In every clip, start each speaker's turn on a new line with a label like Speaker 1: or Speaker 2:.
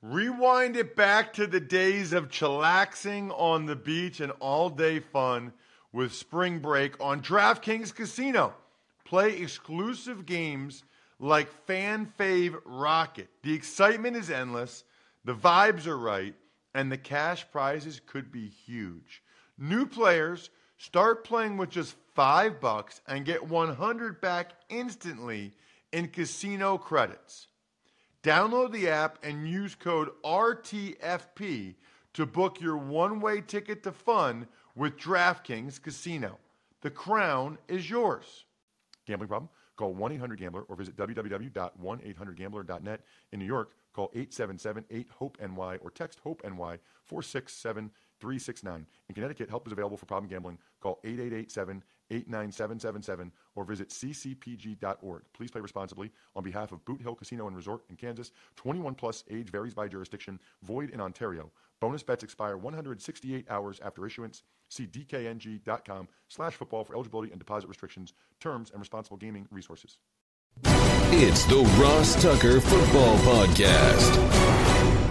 Speaker 1: Rewind it back to the days of chillaxing on the beach and all-day fun with Spring Break on DraftKings Casino. Play exclusive games like Fan Fave Rocket. The excitement is endless, the vibes are right, and the cash prizes could be huge. New players start playing with just $5 and get $100 back instantly in casino credits. Download the app and use code RTFP to book your one-way ticket to fun with DraftKings Casino. The crown is yours. Gambling problem? Call 1-800-GAMBLER or visit www.1800gambler.net. In New York, call 877-8-HOPE-NY or text HOPE-NY 467-369. In Connecticut, help is available for problem gambling. Call 888-7-897-7777 or visit ccpg.org. Please play responsibly. On behalf of Boot Hill Casino and Resort in Kansas, 21 plus, age varies by jurisdiction, void in Ontario. Bonus bets expire 168 hours after issuance. See dkng.com/football for eligibility and deposit restrictions, terms, and responsible gaming resources.
Speaker 2: It's the Ross Tucker Football Podcast.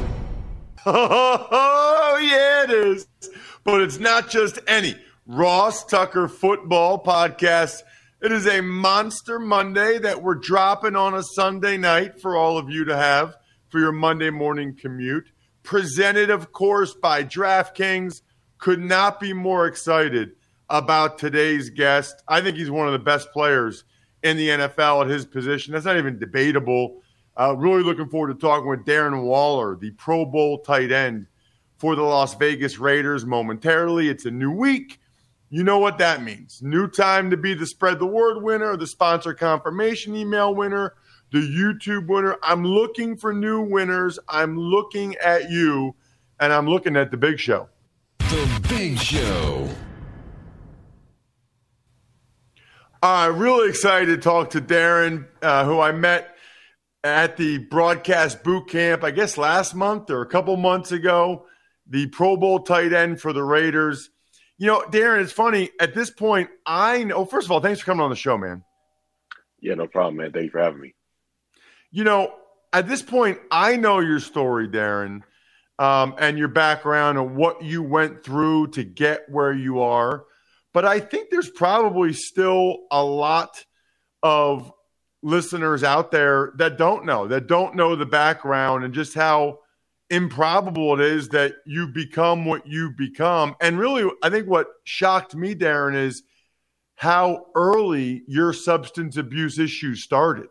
Speaker 1: Oh, yeah, it is. But it's not just any Ross Tucker Football Podcast. It is a Monster Monday that we're dropping on a Sunday night for all of you to have for your Monday morning commute. Presented, of course, by DraftKings. Could not be more excited about today's guest. I think he's one of the best players in the NFL at his position. That's not even debatable. Really looking forward to talking with Darren Waller, the Pro Bowl tight end for the Las Vegas Raiders momentarily. It's a new week. You know what that means. New time to be the Spread the Word winner, the sponsor confirmation email winner, the YouTube winner. I'm looking for new winners. I'm looking at you, and I'm looking at the big show.
Speaker 2: The Big Show.
Speaker 1: Really excited to talk to Darren, who I met at the broadcast boot camp, I guess last month or a couple months ago, the Pro Bowl tight end for the Raiders. You know, Darren, it's funny. At this point, I know – first of all, thanks for coming on the show, man.
Speaker 3: Yeah, no problem, man. Thank you for having me.
Speaker 1: You know, at this point, I know your story, Darren, and your background and what you went through to get where you are. But I think there's probably still a lot of listeners out there that don't know the background and just how improbable it is that you become what you've become. And really, I think what shocked me, Darren, is how early your substance abuse issues started.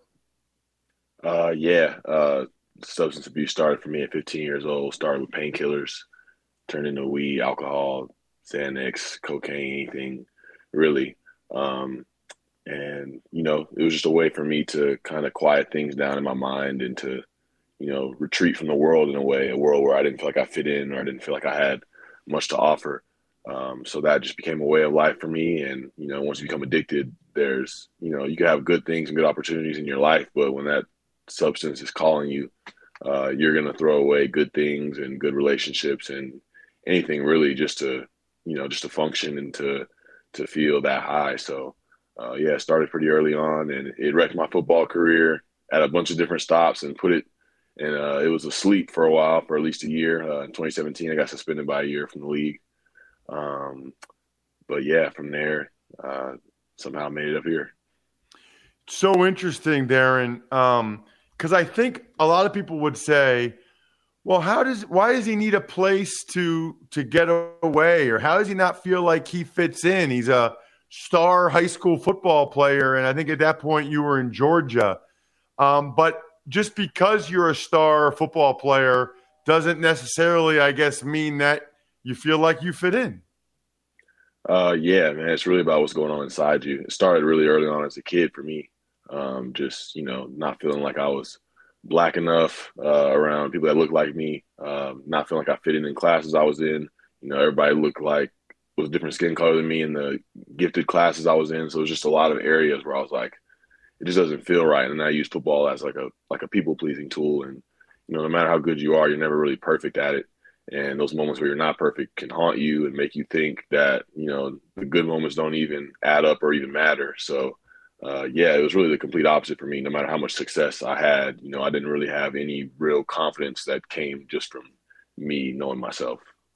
Speaker 3: Substance abuse started for me at 15 years old. Started with painkillers, turned into weed, alcohol, Xanax, cocaine, anything really. And, you know, it was just a way for me to kind of quiet things down in my mind and to, you know, retreat from the world in a way, a world where I didn't feel like I fit in or I didn't feel like I had much to offer. So that just became a way of life for me. And, you know, once you become addicted, there's, you know, you can have good things and good opportunities in your life, but when that substance is calling you, you're going to throw away good things and good relationships and anything really just to, you know, just to function and to feel that high. So, it started pretty early on and it wrecked my football career at a bunch of different stops and it was asleep for a while, for at least a year. In 2017, I got suspended by a year from the league. But yeah, from there, somehow made it up here.
Speaker 1: So interesting, Darren. Because I think a lot of people would say, well, why does he need a place to get away? Or how does he not feel like he fits in? He's a star high school football player. And I think at that point you were in Georgia. But just because you're a star football player doesn't necessarily, I guess, mean that you feel like you fit in.
Speaker 3: Yeah, man, it's really about what's going on inside you. It started really early on as a kid for me. Just, you know, not feeling like I was black enough around people that looked like me, not feeling like I fit in classes I was in. You know, everybody looked like was different skin color than me in the gifted classes I was in. So it was just a lot of areas where I was like, it just doesn't feel right. And I use football as like a people pleasing tool. And, you know, no matter how good you are, you're never really perfect at it. And those moments where you're not perfect can haunt you and make you think that, you know, the good moments don't even add up or even matter. So yeah, it was really the complete opposite for me. No matter how much success I had, I didn't really have any real confidence that came just from me knowing myself.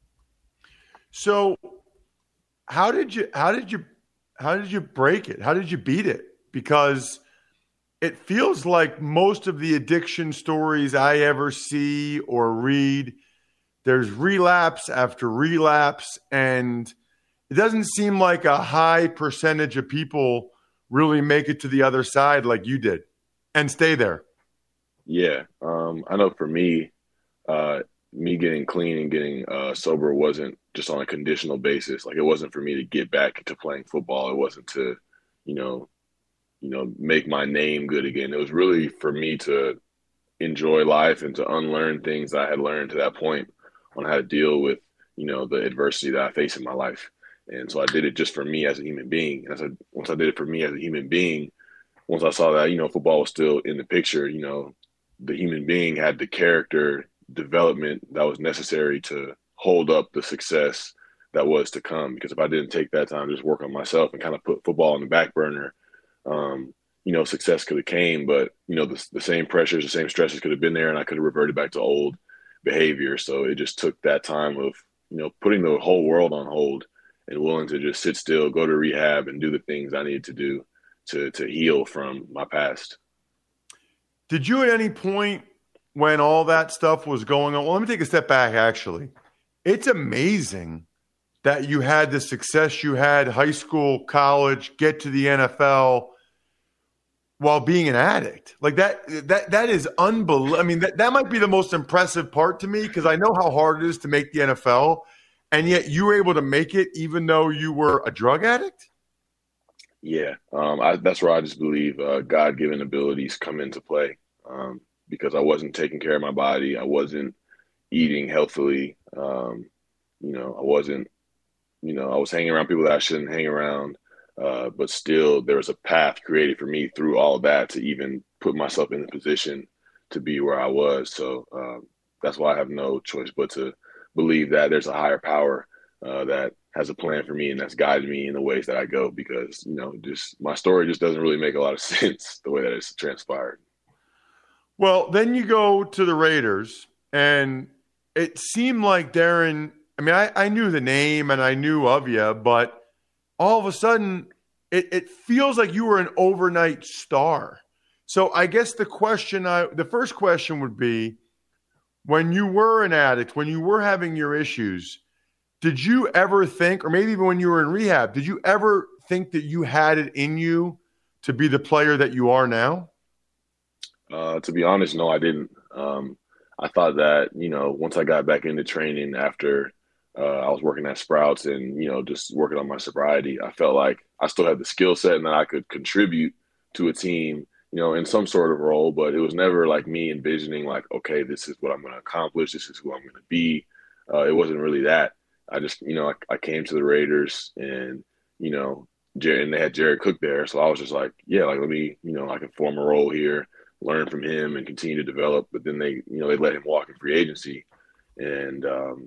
Speaker 1: So how did you break it? How did you beat it? Because it feels like most of the addiction stories I ever see or read, there's relapse after relapse, and it doesn't seem like a high percentage of people really make it to the other side like you did and stay there.
Speaker 3: Yeah. I know for me, me getting clean and getting sober wasn't just on a conditional basis. Like, it wasn't for me to get back into playing football. It wasn't to, make my name good again. It was really for me to enjoy life and to unlearn things that I had learned to that point on how to deal with, the adversity that I face in my life. And so I did it just for me as a human being. And I said, once I did it for me as a human being, once I saw that, football was still in the picture, the human being had the character development that was necessary to hold up the success that was to come. Because if I didn't take that time to just work on myself and kind of put football on the back burner, success could have came, but the same pressures, the same stresses could have been there, and I could have reverted back to old behavior. So it just took that time of putting the whole world on hold and willing to just sit still, go to rehab, and do the things I needed to do to heal from my past.
Speaker 1: Did you at any point when all that stuff was going on? Well, let me take a step back, actually. It's amazing that you had the success you had, high school, college, get to the NFL while being an addict. Like that is unbelievable. I mean, that might be the most impressive part to me, because I know how hard it is to make the NFL, and yet you were able to make it even though you were a drug addict?
Speaker 3: Yeah, that's where I just believe God-given abilities come into play, because I wasn't taking care of my body. I wasn't eating healthily. I wasn't, I was hanging around people that I shouldn't hang around. But still, there was a path created for me through all of that to even put myself in the position to be where I was. So that's why I have no choice but to believe that there's a higher power that has a plan for me and that's guided me in the ways that I go, because, just my story just doesn't really make a lot of sense the way that it's transpired.
Speaker 1: Well, then you go to the Raiders, and it seemed like Darren, I mean, I knew the name and I knew of you, but all of a sudden it feels like you were an overnight star. So I guess the first question would be, when you were an addict, when you were having your issues, did you ever think, or maybe even when you were in rehab, did you ever think that you had it in you to be the player that you are now?
Speaker 3: To be honest, no, I didn't. I thought that, once I got back into training after I was working at Sprouts and, just working on my sobriety, I felt like I still had the skill set and that I could contribute to a team, in some sort of role, but it was never like me envisioning like, okay, this is what I'm going to accomplish. This is who I'm going to be. It wasn't really that. I just, I came to the Raiders and, and they had Jared Cook there. So I was just like, yeah, like, let me, I can form a role here, learn from him and continue to develop. But then they let him walk in free agency. And,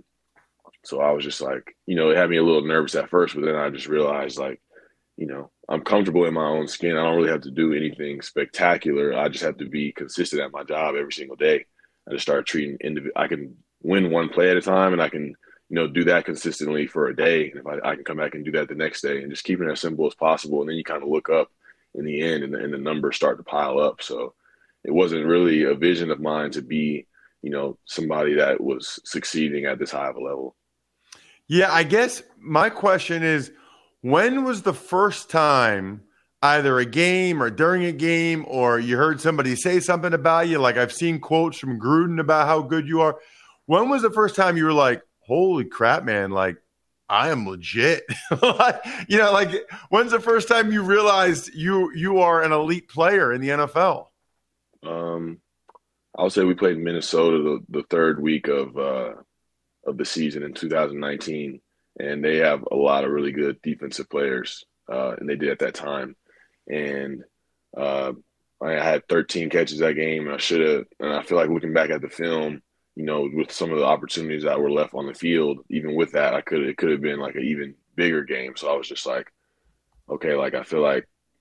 Speaker 3: so I was just like, it had me a little nervous at first, but then I just realized like, I'm comfortable in my own skin. I don't really have to do anything spectacular. I just have to be consistent at my job every single day. I just started treating I can win one play at a time, and I can, do that consistently for a day. And if I can come back and do that the next day, and just keeping it as simple as possible. And then you kind of look up in the end and the numbers start to pile up. So it wasn't really a vision of mine to be, somebody that was succeeding at this high of a level.
Speaker 1: Yeah, I guess my question is, when was the first time, either a game or during a game, or you heard somebody say something about you? Like, I've seen quotes from Gruden about how good you are. When was the first time you were like, holy crap, man, like, I am legit? Like, when's the first time you realized you are an elite player in the NFL?
Speaker 3: I would say we played Minnesota the third week of the season in 2019. And they have a lot of really good defensive players, and they did at that time. And I had 13 catches that game, and I should have. And I feel like looking back at the film, with some of the opportunities that were left on the field, even with that, it could have been like an even bigger game. So I was just like, okay, like I feel like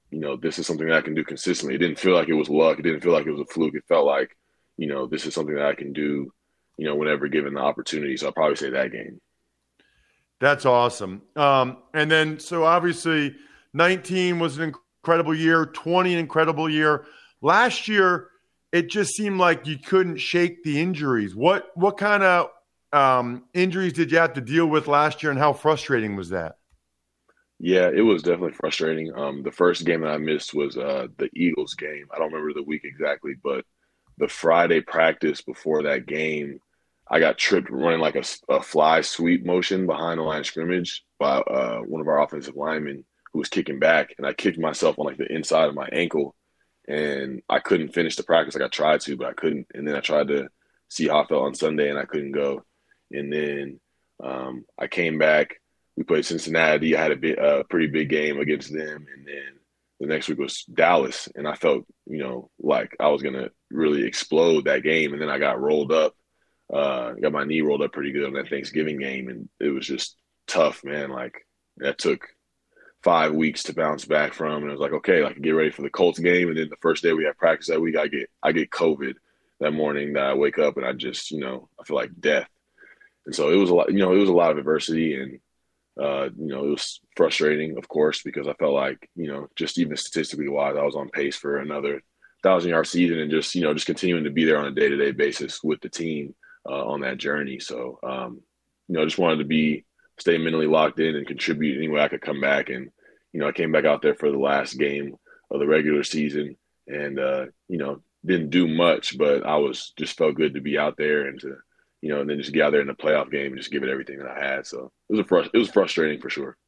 Speaker 3: this is something that I can do consistently. It didn't feel like it was luck. It didn't feel like it was a fluke. It felt like, this is something that I can do, whenever given the opportunity. So I'll probably say that game.
Speaker 1: That's awesome. And then, so obviously 19 was an incredible year, 20 an incredible year. Last year, it just seemed like you couldn't shake the injuries. What kind of injuries did you have to deal with last year, and how frustrating was that?
Speaker 3: Yeah, it was definitely frustrating. The first game that I missed was the Eagles game. I don't remember the week exactly, but the Friday practice before that game, I got tripped running like a fly sweep motion behind the line of scrimmage by one of our offensive linemen who was kicking back, and I kicked myself on like the inside of my ankle, and I couldn't finish the practice. Like I tried to, but I couldn't. And then I tried to see how I felt on Sunday, and I couldn't go. And then I came back. We played Cincinnati. I had a pretty big game against them. And then the next week was Dallas. And I felt, like I was going to really explode that game. And then I got rolled up, got my knee rolled up pretty good on that Thanksgiving game. And it was just tough, man. Like that took 5 weeks to bounce back from. And it was like, okay, like get ready for the Colts game. And then the first day we have practice that week, I get COVID that morning that I wake up and I just, I feel like death. And so it was a lot, it was a lot of adversity, and it was frustrating, of course, because I felt like, just even statistically wise, I was on pace for another 1,000-yard season, and just continuing to be there on a day-to-day basis with the team on that journey. So, I just wanted to stay mentally locked in and contribute any way I could come back. And, I came back out there for the last game of the regular season and, didn't do much, but just felt good to be out there and to, and then just get out there in the playoff game and just give it everything that I had. So it was frustrating for sure.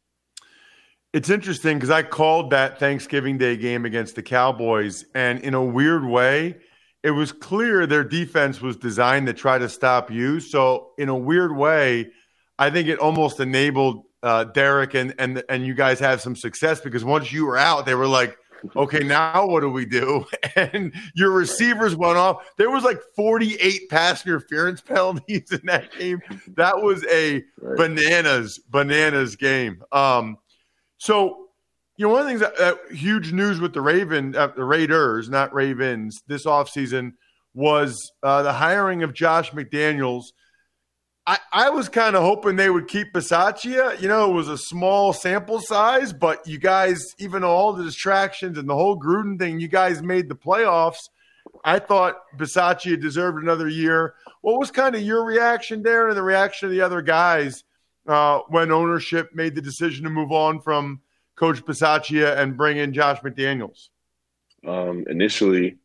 Speaker 1: It's interesting because I called that Thanksgiving Day game against the Cowboys, and in a weird way, it was clear their defense was designed to try to stop you. So in a weird way, I think it almost enabled Derek and you guys have some success, because once you were out, they were like, okay, now what do we do? And your receivers went off. There was like 48 pass interference penalties in that game. That was a bananas game. So, one of the things huge news with the Raiders, not Ravens, this offseason was the hiring of Josh McDaniels. I was kind of hoping they would keep Bisaccia. It was a small sample size, but you guys, even all the distractions and the whole Gruden thing, you guys made the playoffs. I thought Bisaccia deserved another year. What was kind of your reaction there and the reaction of the other guys when ownership made the decision to move on from Coach Bisaccia and bring in Josh McDaniels?
Speaker 3: Initially,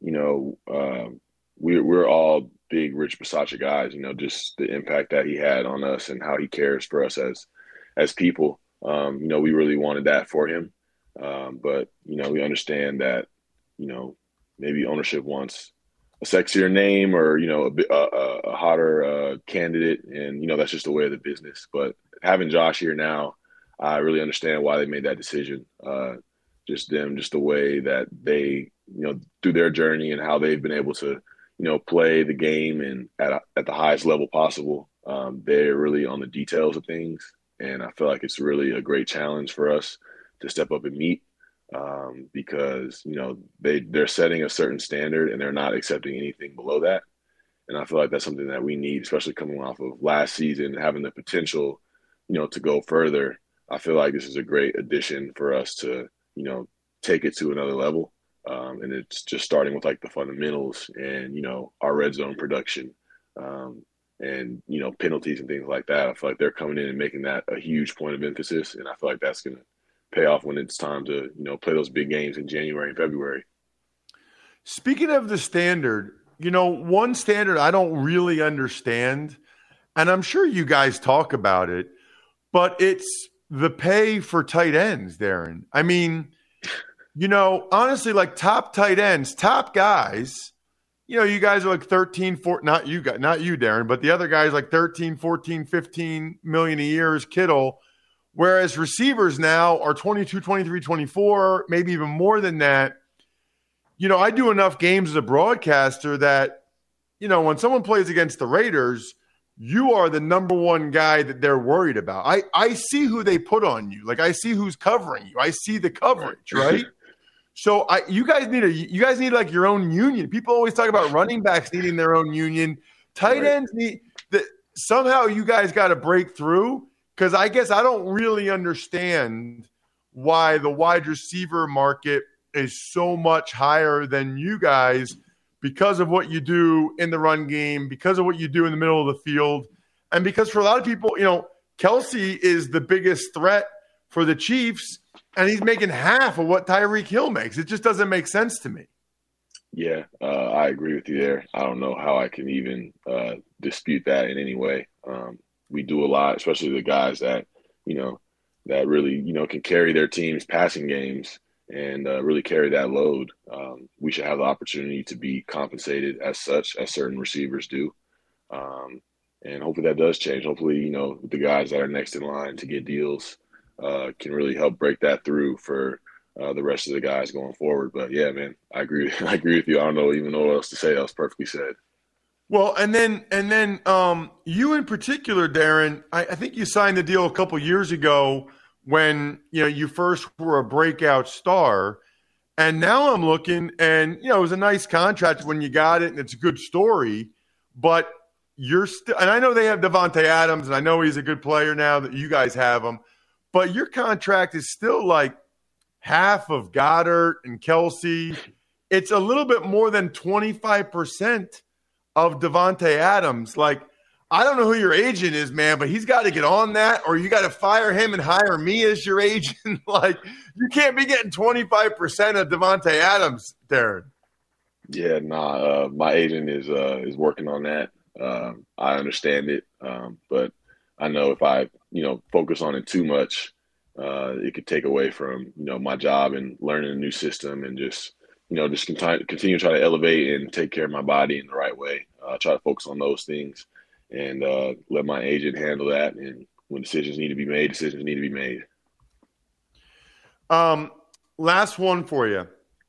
Speaker 3: we're all big Rich Bisaccia guys, just the impact that he had on us and how he cares for us as people. We really wanted that for him. But, we understand that, maybe ownership wants a sexier name or, a hotter candidate. And, that's just the way of the business. But having Josh here now, I really understand why they made that decision. Just the way that they, through their journey and how they've been able to, play the game and at the highest level possible. They're really on the details of things. And I feel like it's really a great challenge for us to step up and meet because, they're setting a certain standard and they're not accepting anything below that. And I feel like that's something that we need, especially coming off of last season, having the potential, to go further. I feel like this is a great addition for us to, take it to another level. And it's just starting with like the fundamentals and, our red zone production and, penalties and things like that. I feel like they're coming in and making that a huge point of emphasis. And I feel like that's going to pay off when it's time to, play those big games in January and February.
Speaker 1: Speaking of the standard, one standard I don't really understand, and I'm sure you guys talk about it, but it's the pay for tight ends, Darren. I mean, honestly, like top tight ends, top guys, you guys are like 13, 14, not you, Darren, but the other guys like 13, 14, 15 million a year is Kittle. Whereas receivers now are 22, 23, 24, maybe even more than that. I do enough games as a broadcaster that, when someone plays against the Raiders, you are the number one guy that they're worried about. I see who they put on you. Like I see who's covering you. I see the coverage, right? So you guys need like your own union. People always talk about running backs needing their own union. Tight ends need that. Somehow you guys got to break through, because I guess I don't really understand why the wide receiver market is so much higher than you guys, because of what you do in the run game, because of what you do in the middle of the field, and because for a lot of people, Kelce is the biggest threat for the Chiefs, and he's making half of what Tyreek Hill makes. It just doesn't make sense to me.
Speaker 3: Yeah, I agree with you there. I don't know how I can even dispute that in any way. We do a lot, especially the guys that, that really, can carry their team's passing games and really carry that load. We should have the opportunity to be compensated as such, as certain receivers do. And hopefully that does change. Hopefully, the guys that are next in line to get deals can really help break that through for the rest of the guys going forward. But yeah, man, I agree with you. I don't even know what else to say. That was perfectly said.
Speaker 1: Well, and then you in particular, Darren, I think you signed the deal a couple years ago when you first were a breakout star, and now I'm looking, and it was a nice contract when you got it, and it's a good story, but you're still, and I know they have Davante Adams, and I know he's a good player now that you guys have him, but your contract is still like half of Goddard and Kelce. It's a little bit more than 25% of Davante Adams. Like, I don't know who your agent is, man, but he's got to get on that, or you got to fire him and hire me as your agent. Like, you can't be getting 25% of Davante Adams, Darren.
Speaker 3: Yeah, my agent is working on that. I understand it, but I know if I, focus on it too much, it could take away from, my job and learning a new system and just continue to try to elevate and take care of my body in the right way. Try to focus on those things and let my agent handle that. And when decisions need to be made, decisions need to be made.
Speaker 1: Last one for you.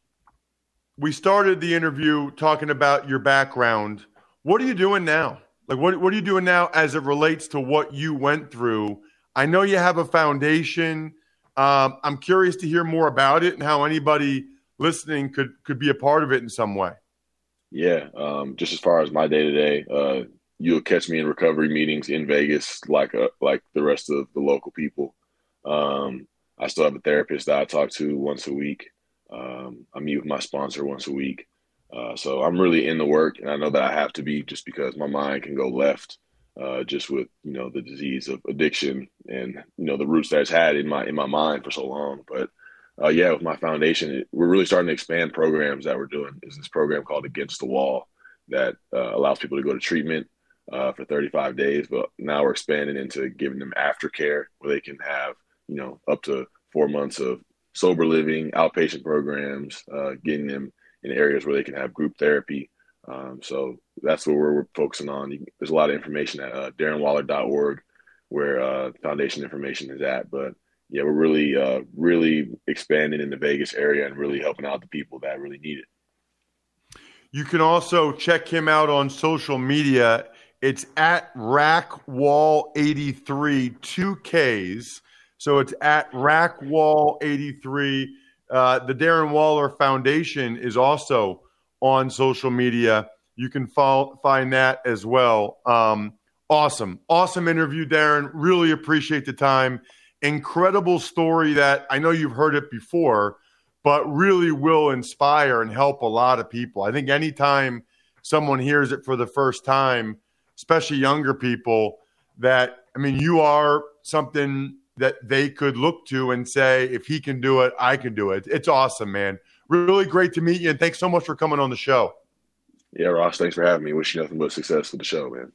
Speaker 1: We started the interview talking about your background. What are you doing now? Like, what are you doing now as it relates to what you went through? I know you have a foundation. I'm curious to hear more about it and how anybody listening could be a part of it in some way. Yeah.
Speaker 3: Just as far as my day-to-day, you'll catch me in recovery meetings in Vegas like the rest of the local people. I still have a therapist that I talk to once a week. I meet with my sponsor once a week. So I'm really in the work, and I know that I have to be just because my mind can go left just with, the disease of addiction and, the roots that it's had in my mind for so long. But with my foundation, we're really starting to expand programs that we're doing. There's this program called Against the Wall that allows people to go to treatment for 35 days. But now we're expanding into giving them aftercare where they can have, up to 4 months of sober living, outpatient programs, getting them in areas where they can have group therapy. So that's what we're focusing on. There's a lot of information at darrenwaller.org where foundation information is at. But yeah, we're really expanding in the Vegas area and really helping out the people that really need it.
Speaker 1: You can also check him out on social media. It's at Rackwall83, 2 Ks. So it's at Rackwall83. The Darren Waller Foundation is also on social media. You can find that as well. Awesome interview, Darren. Really appreciate the time. Incredible story that I know you've heard it before, but really will inspire and help a lot of people. I think anytime someone hears it for the first time, especially younger people, you are something that they could look to and say, if he can do it, I can do it. It's awesome, man. Really great to meet you, and thanks so much for coming on the show.
Speaker 3: Yeah, Ross, thanks for having me. Wish you nothing but success with the show, man.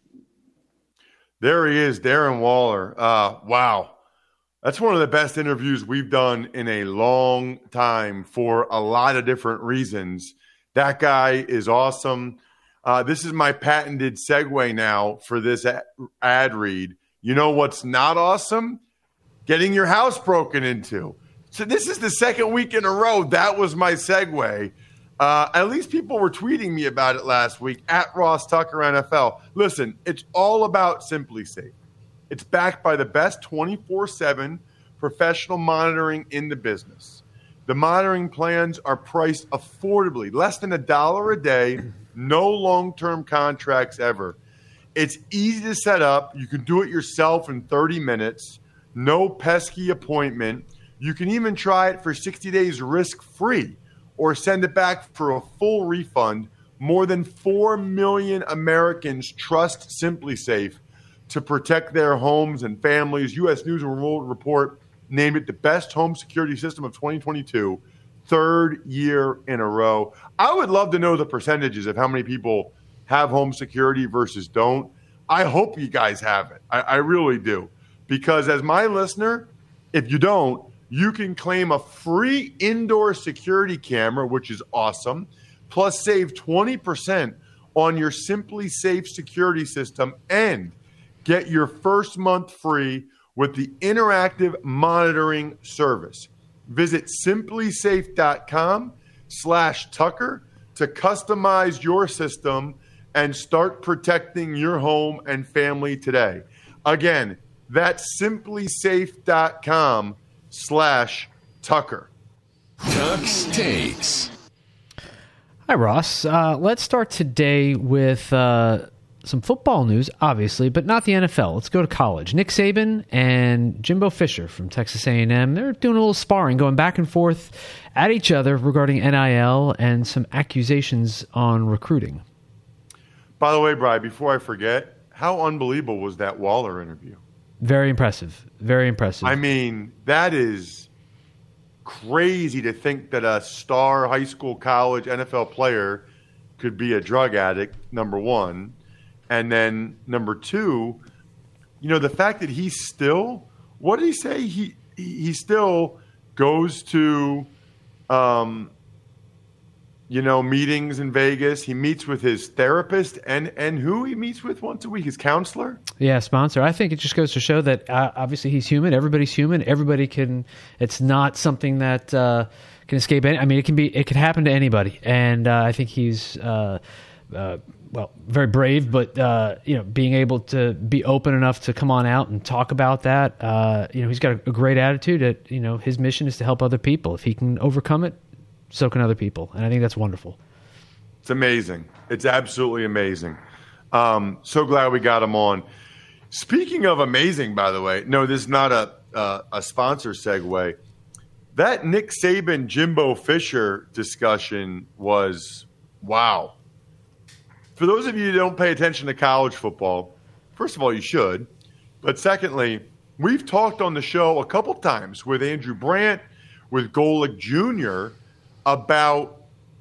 Speaker 1: There he is, Darren Waller. Wow. That's one of the best interviews we've done in a long time for a lot of different reasons. That guy is awesome. This is my patented segue now for this ad read. You know what's not awesome? Getting your house broken into. So this is the second week in a row. That was my segue. At least people were tweeting me about it last week at Ross Tucker NFL. Listen, it's all about Simply Safe. It's backed by the best 24/7 professional monitoring in the business. The monitoring plans are priced affordably, less than $1 a day, no long-term contracts ever. It's easy to set up. You can do it yourself in 30 minutes, no pesky appointment. You can even try it for 60 days risk-free or send it back for a full refund. More than 4 million Americans trust SimpliSafe to protect their homes and families. U.S. News and World Report named it the best home security system of 2022, third year in a row. I would love to know the percentages of how many people have home security versus don't. I hope you guys have it. I really do. Because as my listener, if you don't, you can claim a free indoor security camera, which is awesome, plus save 20% on your SimpliSafe security system and get your first month free with the interactive monitoring service. Visit simplisafe.com/Tucker to customize your system and start protecting your home and family today. Again, that's simplisafe.com/Tucker.
Speaker 2: Tuck's Takes.
Speaker 4: Hi, Ross. Let's start today with some football news, obviously, but not the NFL. Let's go to college. Nick Saban and Jimbo Fisher from Texas A&M, they're doing a little sparring, going back and forth at each other regarding NIL and some accusations on recruiting.
Speaker 1: By the way, Brian, before I forget, how unbelievable was that Waller interview?
Speaker 4: Very impressive. Very impressive.
Speaker 1: I mean, that is crazy to think that a star high school, college, NFL player could be a drug addict, number one. And then number two, the fact that he still, what did he say? He still goes to, meetings in Vegas. He meets with his therapist and who he meets with once a week, his counselor.
Speaker 4: Yeah, sponsor. I think it just goes to show that obviously he's human. Everybody's human. Everybody can. It's not something that can escape. It can happen to anybody. And I think he's very brave, but being able to be open enough to come on out and talk about that. He's got a great attitude. That his mission is to help other people. If he can overcome it, so can other people, and I think that's wonderful.
Speaker 1: It's amazing. It's absolutely amazing. So glad we got him on. Speaking of amazing, by the way, no, this is not a sponsor segue. That Nick Saban, Jimbo Fisher discussion was wow. For those of you who don't pay attention to college football, first of all, you should. But secondly, we've talked on the show a couple times with Andrew Brandt, with Golick Jr., about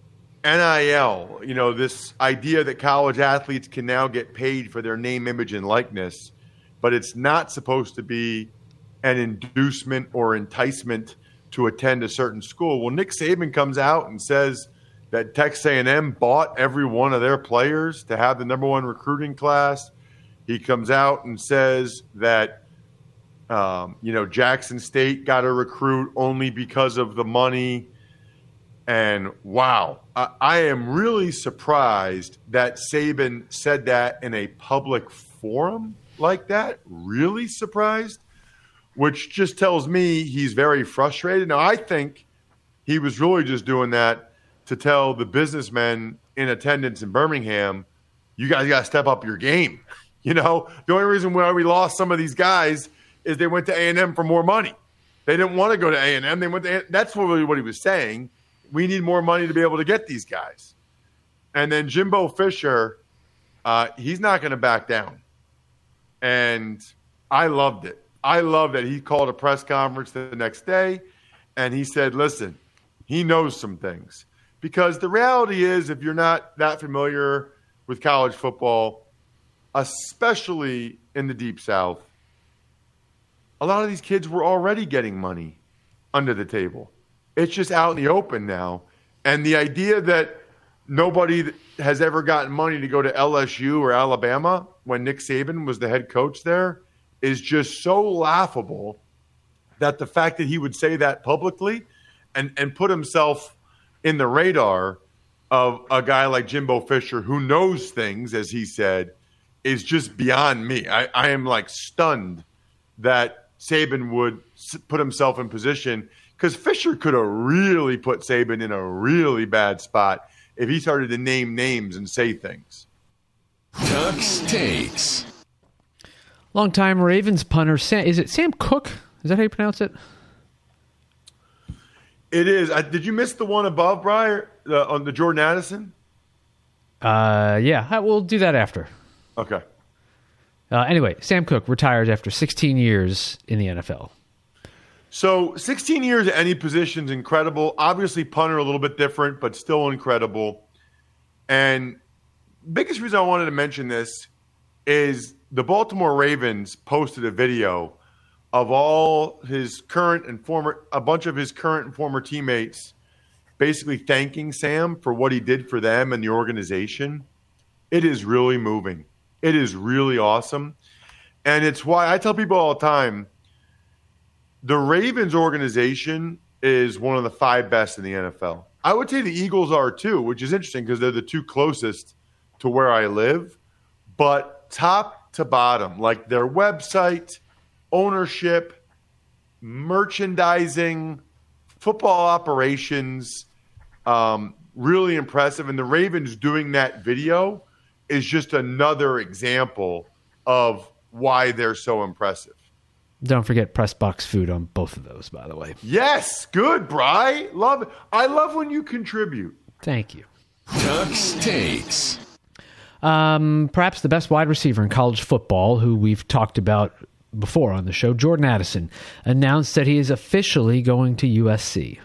Speaker 1: NIL, this idea that college athletes can now get paid for their name, image, and likeness, but it's not supposed to be an inducement or enticement to attend a certain school. Well, Nick Saban comes out and says that Texas A&M bought every one of their players to have the number one recruiting class. He comes out and says that, Jackson State got a recruit only because of the money. And wow, I am really surprised that Saban said that in a public forum like that. Really surprised, which just tells me he's very frustrated. Now, I think he was really just doing that to tell the businessmen in attendance in Birmingham, you guys got to step up your game. The only reason why we lost some of these guys is they went to A&M for more money. They didn't want to go to A&M. They went to that's really what he was saying. We need more money to be able to get these guys. And then Jimbo Fisher, he's not going to back down. And I loved it. I love that he called a press conference the next day, and he said, listen, he knows some things. Because the reality is, if you're not that familiar with college football, especially in the Deep South, a lot of these kids were already getting money under the table. It's just out in the open now. And the idea that nobody has ever gotten money to go to LSU or Alabama when Nick Saban was the head coach there is just so laughable that the fact that he would say that publicly and put himself in the radar of a guy like Jimbo Fisher who knows things, as he said, is just beyond me. I am stunned that Saban would put himself in position, because Fisher could have really put Saban in a really bad spot if he started to name names and say things.
Speaker 2: Ducks Takes.
Speaker 4: Longtime Ravens punter, is it Sam Cooke? Is that how you pronounce it?
Speaker 1: It is. Did you miss the one above, Brian, on the Jordan Addison?
Speaker 4: Yeah, we'll do that after.
Speaker 1: Okay.
Speaker 4: Anyway, Sam Cooke retires after 16 years in the NFL.
Speaker 1: So 16 years at any position is incredible. Obviously, punter a little bit different, but still incredible. And biggest reason I wanted to mention this is the Baltimore Ravens posted a video of all his current and former, a bunch of his current and former teammates basically thanking Sam for what he did for them and the organization. It is really moving. It is really awesome. And it's why I tell people all the time, the Ravens organization is one of the 5 best in the NFL. I would say the Eagles are too, which is interesting because they're the 2 closest to where I live. But top to bottom, like their website, ownership, merchandising, football operations, really impressive. And the Ravens doing that video is just another example of why they're so impressive.
Speaker 4: Don't forget press box food on both of those, by the way.
Speaker 1: Yes, good, Bri. Love it. I love when you contribute.
Speaker 4: Thank you.
Speaker 2: Ducks Takes.
Speaker 4: Perhaps the best wide receiver in college football, who we've talked about before on the show, Jordan Addison, announced that he is officially going to USC.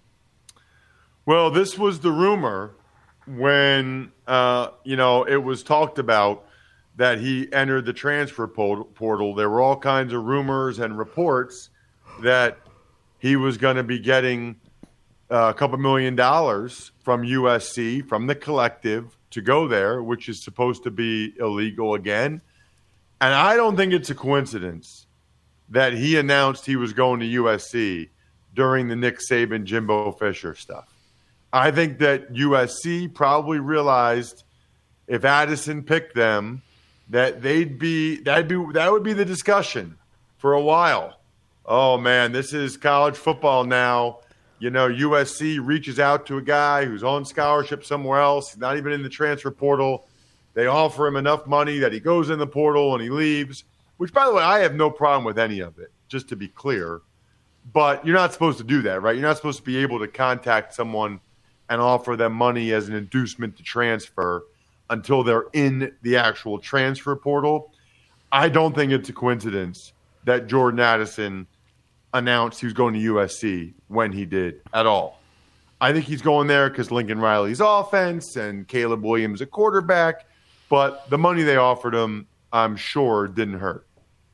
Speaker 1: Well, this was the rumor when it was talked about that he entered the transfer portal. There were all kinds of rumors and reports that he was going to be getting a couple $1 million from USC, from the collective, to go there, which is supposed to be illegal again. And I don't think it's a coincidence that he announced he was going to USC during the Nick Saban, Jimbo Fisher stuff. I think that USC probably realized if Addison picked them, that would be the discussion for a while. Oh man, this is college football now. USC reaches out to a guy who's on scholarship somewhere else. He's not even in the transfer portal. They offer him enough money that he goes in the portal and he leaves, which, by the way, I have no problem with any of it, just to be clear. But you're not supposed to do that, right? You're not supposed to be able to contact someone and offer them money as an inducement to transfer until they're in the actual transfer portal. I don't think it's a coincidence that Jordan Addison announced he was going to USC when he did at all. I think he's going there because Lincoln Riley's offense and Caleb Williams a quarterback, but the money they offered him, I'm sure, didn't hurt.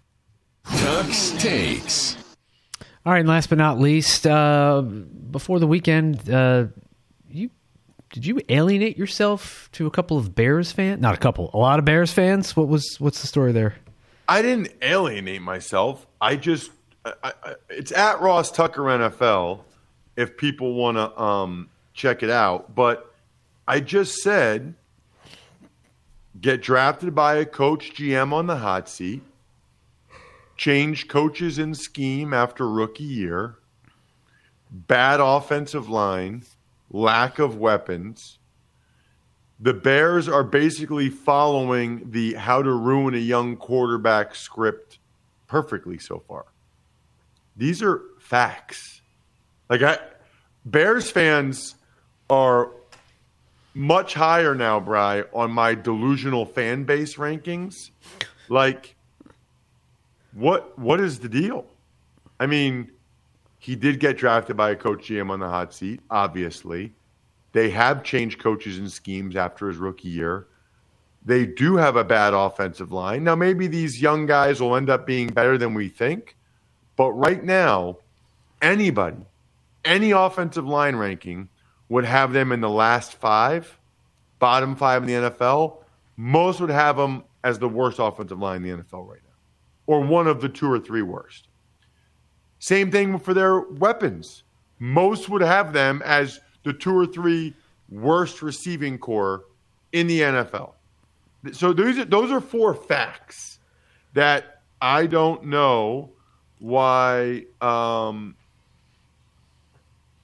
Speaker 2: Ducks Takes.
Speaker 4: All right, and last but not least, before the weekend, did you alienate yourself to a couple of Bears fans? Not a couple, a lot of Bears fans. What's the story there?
Speaker 1: I didn't alienate myself. It's at Ross Tucker NFL if people want to check it out. But I just said, get drafted by a coach GM on the hot seat, change coaches in scheme after rookie year, bad offensive line, lack of weapons. The Bears are basically following the how to ruin a young quarterback script perfectly so far. These are facts. Bears fans are much higher now, Bri, on my delusional fan base rankings. What is the deal? I mean, he did get drafted by a coach GM on the hot seat, obviously. They have changed coaches and schemes after his rookie year. They do have a bad offensive line. Now, maybe these young guys will end up being better than we think. But right now, any offensive line ranking would have them in the last 5, bottom 5 in the NFL. Most would have them as the worst offensive line in the NFL right now, or one of the 2 or 3 worst. Same thing for their weapons. Most would have them as the 2 or 3 worst receiving core in the NFL. So those are 4 facts that I don't know why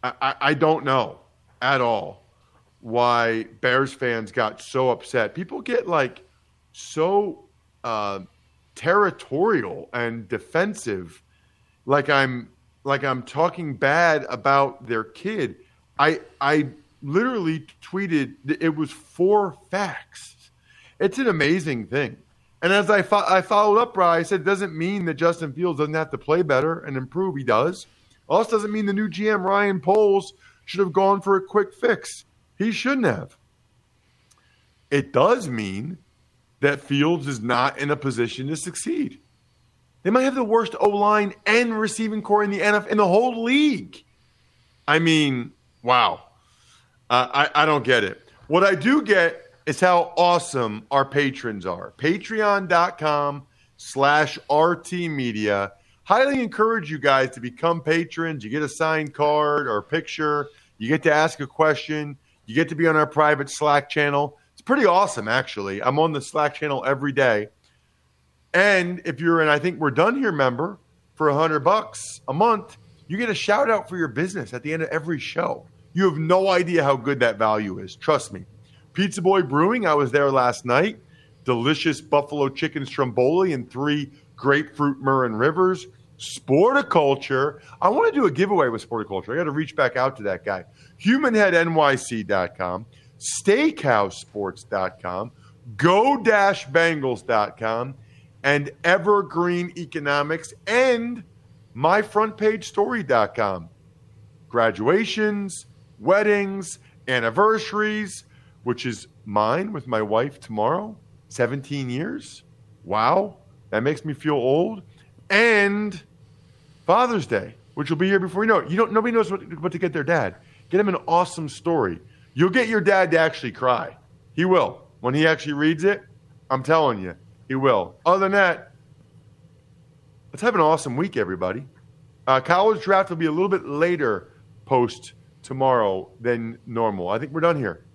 Speaker 1: I don't know at all why Bears fans got so upset. People get like so territorial and defensive, like I'm talking bad about their kid. I literally tweeted it was 4 facts. It's an amazing thing. And as I followed up, Bri, I said it doesn't mean that Justin Fields doesn't have to play better and improve. He does. Also doesn't mean the new GM, Ryan Poles, should have gone for a quick fix. He shouldn't have. It does mean that Fields is not in a position to succeed. They might have the worst O-line and receiving core in the NFL, in the whole league. I mean, wow. I don't get it. What I do get is how awesome our patrons are. Patreon.com/RTmedia. Highly encourage you guys to become patrons. You get a signed card or a picture. You get to ask a question. You get to be on our private Slack channel. It's pretty awesome, actually. I'm on the Slack channel every day. And if you're an I Think We're Done Here member for $100 a month, you get a shout out for your business at the end of every show. You have no idea how good that value is. Trust me. Pizza Boy Brewing, I was there last night. Delicious buffalo chicken stromboli and 3 grapefruit Murrin Rivers. Sporticulture. I want to do a giveaway with Sporticulture. I got to reach back out to that guy. HumanHeadNYC.com. SteakhouseSports.com. Go-Bangles.com. And Evergreen Economics. And MyFrontPageStory.com. Graduations, weddings, anniversaries, which is mine with my wife tomorrow. 17 years. Wow. That makes me feel old. And Father's Day, which will be here before you know it. Nobody knows what to get their dad. Get him an awesome story. You'll get your dad to actually cry. He will. When he actually reads it, I'm telling you, he will. Other than that, let's have an awesome week, everybody. College draft will be a little bit later post tomorrow than normal. I think we're done here.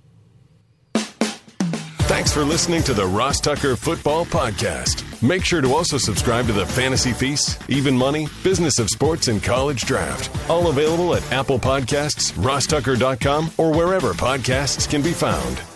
Speaker 2: Thanks for listening to the Ross Tucker Football Podcast. Make sure to also subscribe to the Fantasy Feast, Even Money, Business of Sports, and College Draft. All available at Apple Podcasts, rosstucker.com, or wherever podcasts can be found.